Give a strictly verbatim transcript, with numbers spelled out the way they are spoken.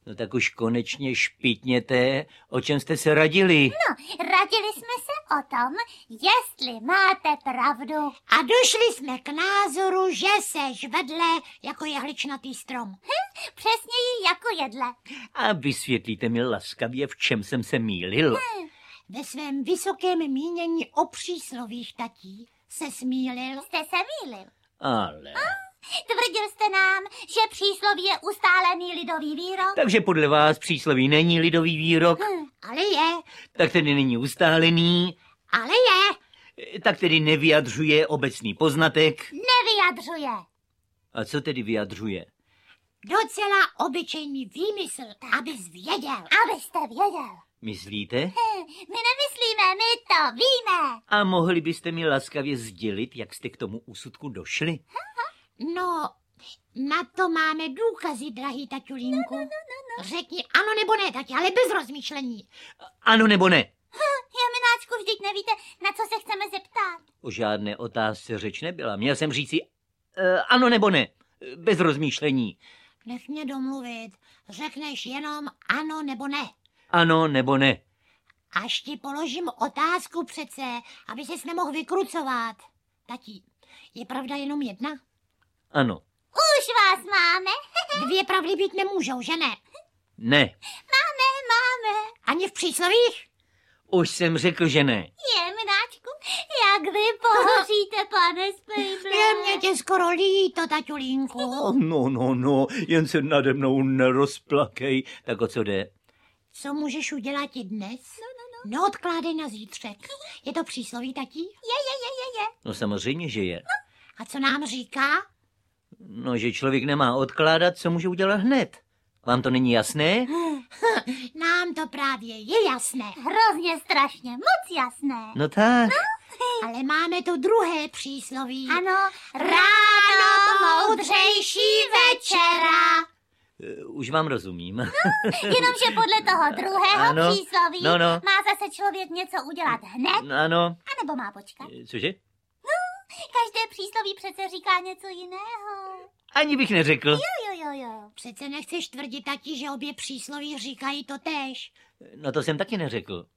No tak už konečně špitněte, o čem jste se radili. No, radili jsme se o tom, jestli máte pravdu. A došli jsme k názoru, že seš vedle jako jehličnatý strom. Hm, přesněji jako jedle. A vysvětlíte mi laskavě, v čem jsem se mýlil. Hm. Ve svém vysokém mínění o příslovích, tatí, se smílil. Jste se mýlil. Ale... Tvrdil jste nám, že přísloví je ustálený lidový výrok. Takže podle vás přísloví není lidový výrok? Hm. Ale je, Tak tedy není ustálený? ale je. Tak tedy nevyjadřuje obecný poznatek? Nevyjadřuje. A co tedy vyjadřuje? Docela obyčejný výmysl, abys věděl. Abyste věděl. Myslíte? Hm, my nemyslíme, my to víme. A mohli byste mi laskavě sdělit, jak jste k tomu úsudku došli? No, na to máme důkazy, drahý taťulínku. No, no, no, no. Řekni ano nebo ne, tati, ale bez rozmýšlení. Ano nebo ne? Jemináčku, vždyť nevíte, na co se chceme zeptat. O žádné otázce řeč nebyla. Měl jsem říci uh, ano nebo ne, bez rozmýšlení. Nech mě domluvit. Řekneš jenom ano nebo ne. Ano nebo ne. Až ti položím otázku přece, aby ses nemohl vykrucovat. Tati, je pravda jenom jedna? Ano. Už vás máme. Dvě pravdy být nemůžou, že ne? Ne. Máme, máme. Ani v příslovích? Už jsem řekl, že ne. Jemináčku, jak vy pohoříte, pane Spejble. Je mě tě skoro líto, taťulínku. Oh, no, no, no, jen se nade mnou nerozplakej. Tak o co jde? Co můžeš udělat i dnes? No, no, no. Neodkládej na zítřek. Je to přísloví, tatí? Je, je, je, je, je. No samozřejmě, že je. A co nám říká? No, že člověk nemá odkládat, co může udělat hned. Vám to není jasné? Nám to právě je jasné. Hrozně strašně, moc jasné. No tak. Ale máme tu druhé přísloví. Ano, Ráno moudřejší večera. Uh, Už vám rozumím. Jenomže podle toho druhého Ano, přísloví no, no. má zase člověk něco udělat hned, No, ano. anebo má počkat. Cože? Každé přísloví přece říká něco jiného. Ani bych neřekl. Jo, jo, jo, jo. Přece nechceš tvrdit, tati, že obě přísloví říkají to též. No to jsem taky neřekl.